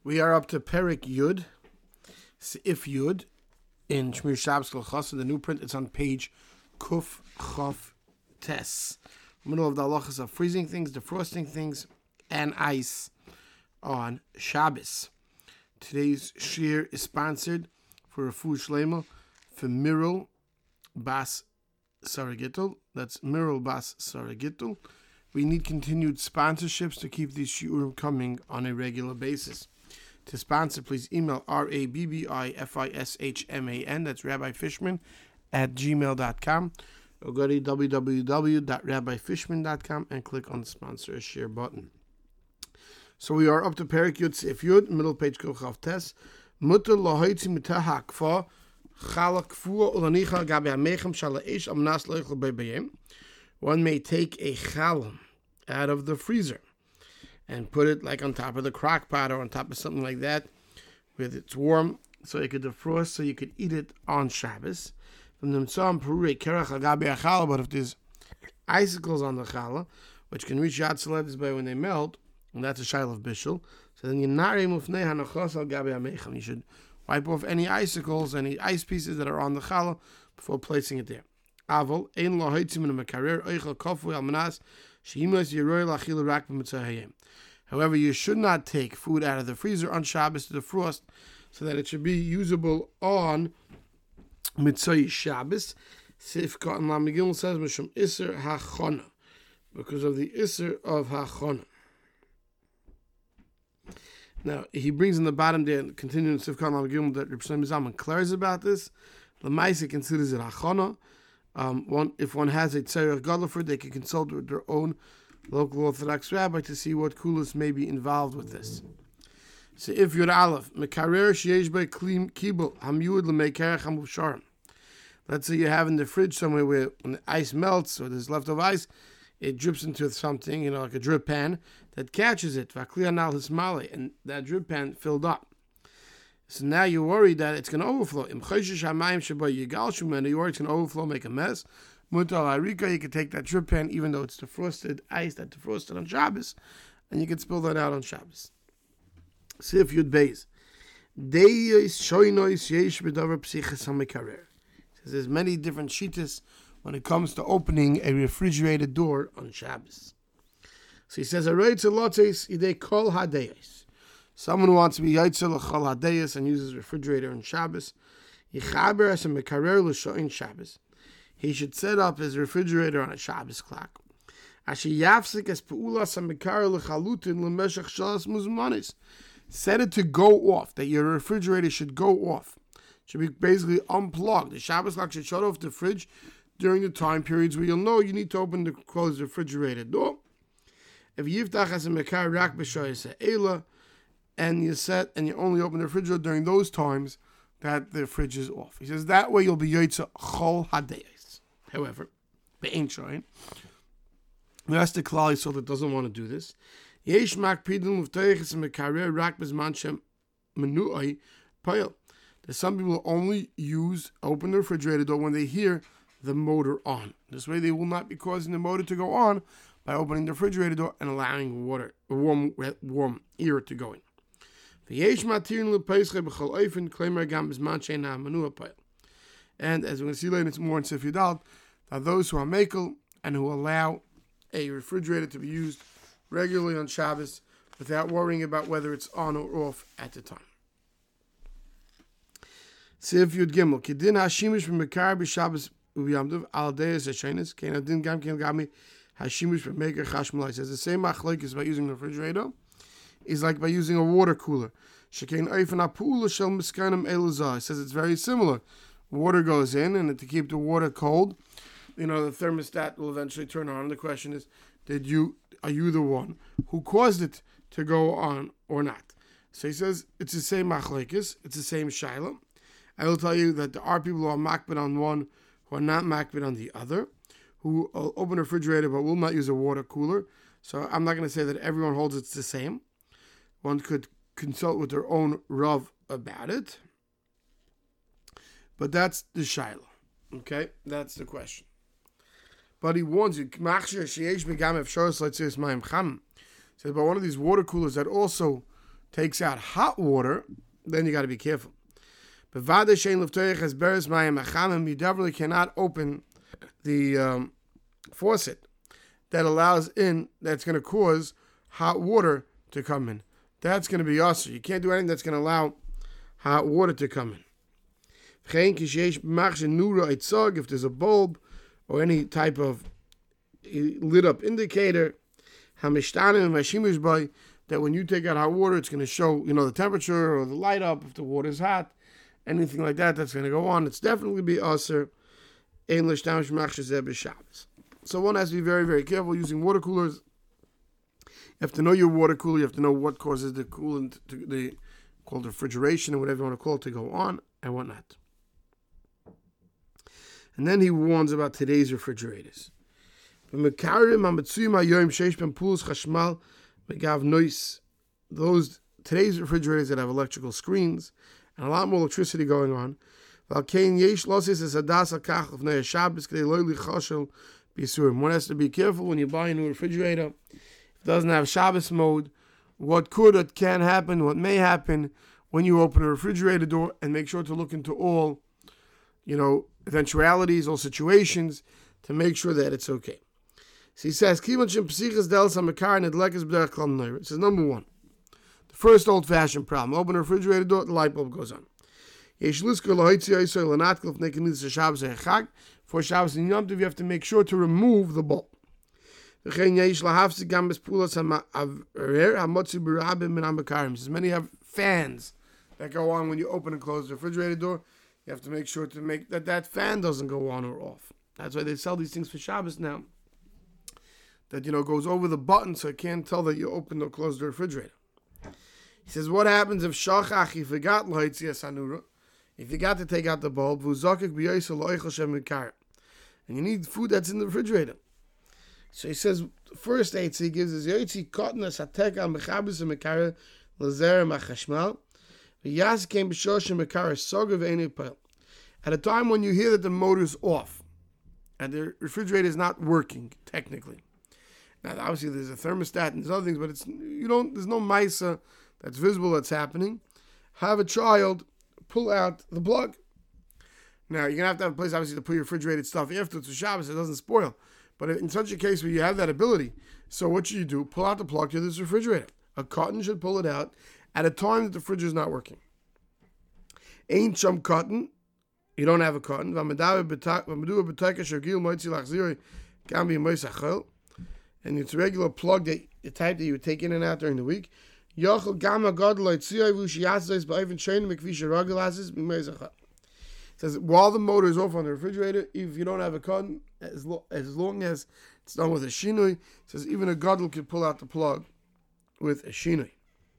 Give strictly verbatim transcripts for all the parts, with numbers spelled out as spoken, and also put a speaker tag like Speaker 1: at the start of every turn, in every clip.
Speaker 1: We are up to Perik Yud, If Yud, in Shmir Shabbos Kol Chassid, the new print. It's on page Kuf Chof Tes. Middle of the halachas of freezing things, defrosting things, and ice on Shabbos. Today's shir is sponsored for Refu Shlema for Mirul Bas Saragitul. That's Mirul Bas Saragitul. We need continued sponsorships to keep these shiurim coming on a regular basis. To sponsor, please email R A B B I F I S H M A N, that's Rabbi Fishman, at gmail dot com. Or go to w w w dot rabbi fishman dot com and click on the sponsor a share button. So we are up to Perik Yud Sif Yud, middle page Kochav Tes. Mutter lohoitzi mitah hakfa, chala kfua ulanicha gabi hamechem shala ish amnas loichel bebayim. One may take a challah out of the freezer and put it like on top of the crock pot or on top of something like that, where it's warm, so it could defrost, so you could eat it on Shabbos. From the Mitzvah Perure Kerach Agabi Achala, but if there's icicles on the challah, which can reach Yad Seledes by when they melt, and that's a shail of bishul, so then you nare mufnei hanachos al gabi hamechem. You should wipe off any icicles, any ice pieces that are on the challah before placing it there. Avol ein lo haitzim in a mekarer oichel kofu al manas sheimas yeroy lachil rak b'mitzahayim. However, you should not take food out of the freezer on Shabbos to defrost, so that it should be usable on Mitzvah Shabbos. Sif Katan Lamigil says Mishum Isser Hachona, because of the Isser of Hachona. Now he brings in the bottom there, continuing Sif Katan Lamigil, that Reb Shlomo Zalman declares about this. The Maisa considers it Hachona. Um, one, if one has a Tzarech Gadol for it, they can consult with their own local Orthodox rabbi to see what kulas may be involved with this. So if you're Aleph, Mekarer Sheish Bei Klim Kibul Hamyud L'Mekerech Hamuvsharim. Let's say you have in the fridge somewhere where when the ice melts or there's leftover ice, it drips into something, you know, like a drip pan that catches it. Vaklianal Hismale, and that drip pan filled up. So now you're worried that it's going to overflow. Im Choshesh Hamayim Sheba Yigal Shumen, you're worried it's going to overflow, make a mess. Mutal Harika, you can take that drip pan, even though it's defrosted ice that defrosted on Shabbos, and you can spill that out on Shabbos. Sif Yud Beis. Deyos Shoynois Yesh B'Davar Psiches HaMekarer. Says there's many different shittas when it comes to opening a refrigerated door on Shabbos. So he says, Idei Kol HaDeyos. Someone who wants to be Yaitzel L'Chol HaDeyos and uses a refrigerator on Shabbos, Yichaber As HaMekarer L'Shoin Shabbos. He should set up his refrigerator on a Shabbos clock. Set it to go off, that your refrigerator should go off. It should be basically unplugged. The Shabbos clock should shut off the fridge during the time periods where you'll know you need to open the close the refrigerator door. If Yiftach has a Mekar Rak B'Shoyes Eila, and you set and you only open the refrigerator during those times that the fridge is off. He says that way you'll be Yotze Chol HaDeyos. However, the ain't showing. That's the Klal Yisrael that doesn't want to do this. Yesh makpidin l'v'teiches mekarer rak b'zman shem menu'ai payil. That some people only use open the refrigerator door when they hear the motor on. This way, they will not be causing the motor to go on by opening the refrigerator door and allowing water, warm, warm air to go in. V'yesh matirin l'peische b'chol oifen klemer gam b'zman she'na menu'ai payil. And as we're going to see later, it's more in Sif Yudal, that those who are mekel and who allow a refrigerator to be used regularly on Shabbos without worrying about whether it's on or off at the time. Sif Yud Gimel, Kedin Hashimish b'Mekar b'Shabbos u'Yamdov al Deis Hashenis, Kein Adin Gam Kein Gami Hashimish b'Meker Chashmalai. Says the same machlokes by using the refrigerator is like by using a water cooler. Shekein Oifen Apula Shel Miskanim Elazar. Says it's very similar. Water goes in, and to keep the water cold, you know, the thermostat will eventually turn on. The question is, did you, are you the one who caused it to go on or not? So he says, it's the same machlekes, it's the same shaila. I will tell you that there are people who are makbid on one, who are not makbid on the other, who open a refrigerator but will not use a water cooler. So I'm not going to say that everyone holds it's the same. One could consult with their own Rav about it. But that's the shaila. Okay? That's the question. But he warns you, says, but one of these water coolers that also takes out hot water, then you got to be careful. But vada shein leftoich has beres mayim achamim, you definitely cannot open the um, faucet that allows in, that's going to cause hot water to come in. That's going to be awesome. You can't do anything that's going to allow hot water to come in. If there's a bulb or any type of lit up indicator, that when you take out hot water, it's going to show, you know, the temperature or the light up if the water is hot, anything like that that's going to go on. It's definitely be aser. So one has to be very, very careful using water coolers. You have to know your water cooler. You have to know what causes the coolant, to, the called refrigeration or whatever you want to call it, to go on and whatnot. And then he warns about today's refrigerators. Those today's refrigerators that have electrical screens and a lot more electricity going on. One has to be careful when you buy a new refrigerator. If it doesn't have Shabbos mode, what could or can happen, what may happen when you open a refrigerator door, and make sure to look into all, you know, eventualities, all situations, to make sure that it's okay. So he says, it says number one, the first old-fashioned problem. Open a refrigerator door, the light bulb goes on. For Shabbos and Yom Tov, you have to make sure to remove the bulb. Says many have fans that go on when you open and close the refrigerator door. You have to make sure to make that that fan doesn't go on or off. That's why they sell these things for Shabbos now. That, you know, goes over the button so it can't tell that you opened or closed the refrigerator. He says, what happens if shachach, he forgot lohitziyas hanura, if you got to take out the bulb, and you need food that's in the refrigerator. So he says, first eight he gives is Yoitzi Kotnas Hateka Mechabis Mekara Lazer Machashmal. Yas came B'Shosh Mekara Sogav Einipel. At a time when you hear that the motor's off and the refrigerator is not working technically. Now obviously there's a thermostat and there's other things, but it's you don't there's no Misa that's visible that's happening. Have a child pull out the plug. Now you're gonna have to have a place obviously to put your refrigerated stuff after it's a Shabbos, so it doesn't spoil. But in such a case where you have that ability, so what should you do? Pull out the plug to this refrigerator. A cotton should pull it out at a time that the fridge is not working. Ain't some cotton, you don't have a cotton. And it's a regular plug, that the type that you would take in and out during the week. It says, while the motor is off on the refrigerator, if you don't have a cotton, as, lo- as long as it's done with a shinui, it says even a gadol can pull out the plug with a shinui.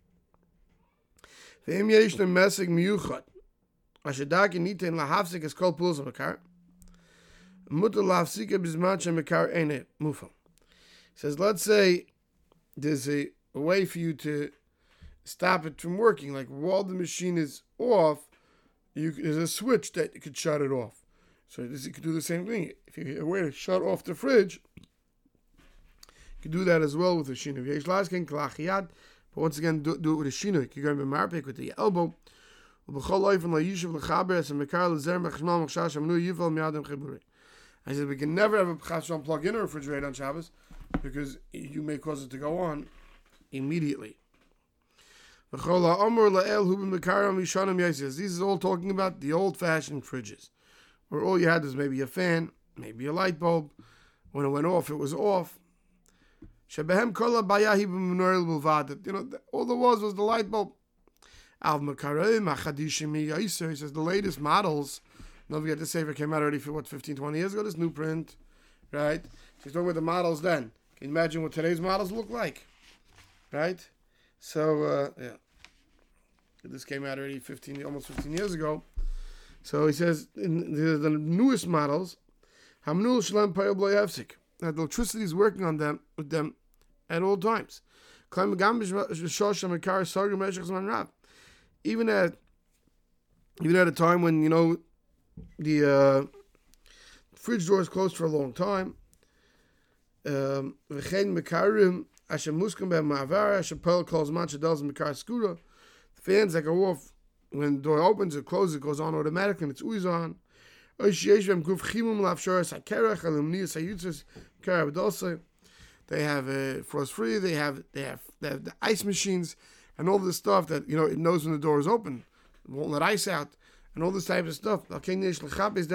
Speaker 1: Says, let's say there's a, a way for you to stop it from working, like while the machine is off, You, there's a switch that you could shut it off. So this, you could do the same thing. If you're aware to shut off the fridge, you could do that as well with a shinu. But once again, do, do it with a shinu. You can go and marpik with the elbow. I said we can never have a chashon plug in a refrigerator on Shabbos because you may cause it to go on immediately. This is all talking about the old-fashioned fridges, where all you had was maybe a fan, maybe a light bulb. When it went off, it was off. You know, all there was was the light bulb. He says the latest models, don't forget this Sefer came out already for what, fifteen, twenty years ago, this new print, right? So he's talking about the models then. Can you imagine what today's models look like? Right? So, uh, yeah. This came out already fifteen, almost fifteen years ago. So he says, in the, the newest models, that the electricity is working on them, with them at all times. Even at, even at a time when, you know, the uh, fridge door is closed for a long time, um, Asher Muskim Ben Ma'avara, Asher Pearl calls Mancha Dells and Mikar Skura. The fans that go off when the door opens or closes, it goes on automatically and it's always on. They have uh, frost free. They have they have they have the ice machines and all this stuff that you know it knows when the door is open. It won't let ice out and all this type of stuff. So it's not good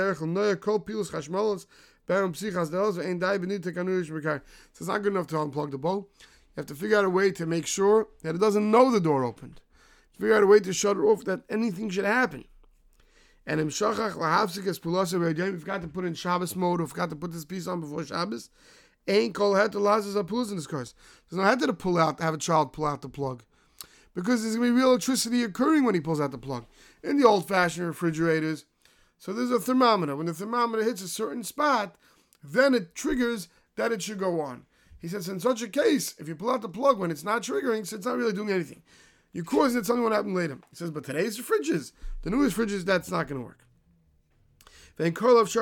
Speaker 1: enough to unplug the bulb. You have to figure out a way to make sure that it doesn't know the door opened. Figure out a way to shut it off that anything should happen. And in Shachach Lahavsikas Pulasa, we forgot to put in Shabbos mode, or forgot to put this piece on before Shabbos. Ain't called head to Lazarus Apulus in this course. There's no head to pull out, to have a child pull out the plug. Because there's going to be real electricity occurring when he pulls out the plug. In the old fashioned refrigerators, so there's a thermometer. When the thermometer hits a certain spot, then it triggers that it should go on. He says, in such a case, if you pull out the plug when it's not triggering, so it's not really doing anything. You're causing it, something will happen later. He says, but today's fridges, the newest fridges, that's not going to work. There's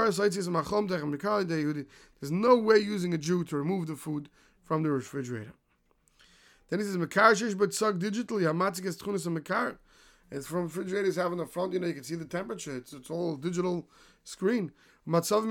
Speaker 1: no way using a Jew to remove the food from the refrigerator. Then he says, Mekar but suck digitally. It's from refrigerators having the front, you know, you can see the temperature. It's it's all digital screen. And you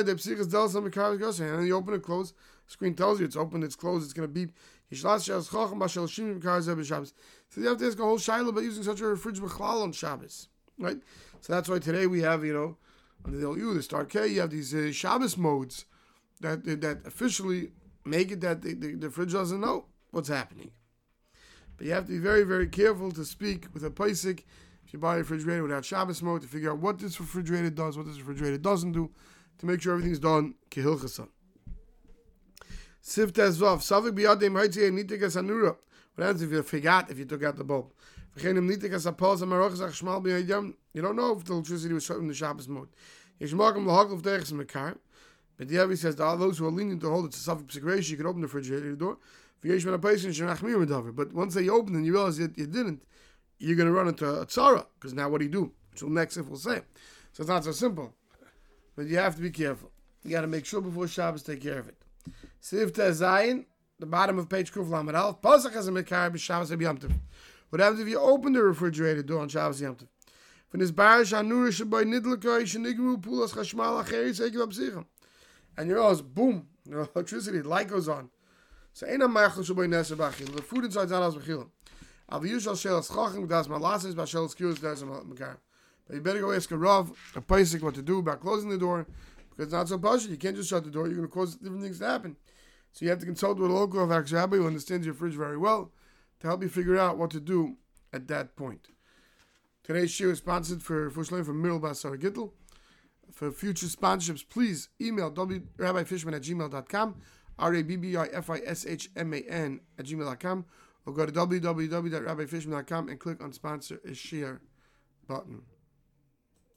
Speaker 1: open and close, screen tells you it's open, it's closed, it's going to beep. So you have to ask a whole shiloh about using such a fridge b'chlal on Shabbos, right? So that's why today we have, you know, under the L U, the Star K, you have these uh, Shabbos modes that that officially make it that the, the, the fridge doesn't know what's happening. But you have to be very, very careful to speak with a paisik if you buy a refrigerator without Shabbos mode to figure out what this refrigerator does, what this refrigerator doesn't do, to make sure everything's done kehilchasa. Sif tezvav savik biyadim haitzei nitikas anura. What happens if you forgot if you took out the bulb? You don't know if the electricity was shut in the Shabbos mode. But the Rebbe says that all those who are lenient to hold it to Safik P'Sikreish, you can open the refrigerator door. But once they open and you realize that you didn't, you're going to run into a tzara. Because now what do you do? Which will next if we'll say. So it's not so simple. But you have to be careful. You got to make sure before Shabbos take care of it. Sif Tezayin, the bottom of page Kuf Lamed Aleph. Pasach has a Mekar b'Shabbos Yom Tov. What happens if you open the refrigerator door on Shabbos Yom Tov? When this barish anura shaboy nidlekay shenigru pulas chashmal acheris ekiv absicham, and you realize, boom, the electricity, the light goes on. So ain't a machal shaboy neser bachil. The food inside is not as bachil. Al v'yushal shelas chachim das malases b'shelas kius das makar. But you better go ask a rav, a paisik, what to do about closing the door, because it's not so posh. You can't just shut the door. You're going to cause different things to happen. So you have to consult with a local Avak Rabbi who understands your fridge very well to help you figure out what to do at that point. Today's show is sponsored for Fushlein from Middle Basar Gittel. For future sponsorships, please email rabbi fishman at gmail dot com, R A B B I F I S H M A N at gmail dot com, or go to w w w dot rabbi fishman dot com and click on sponsor a share button.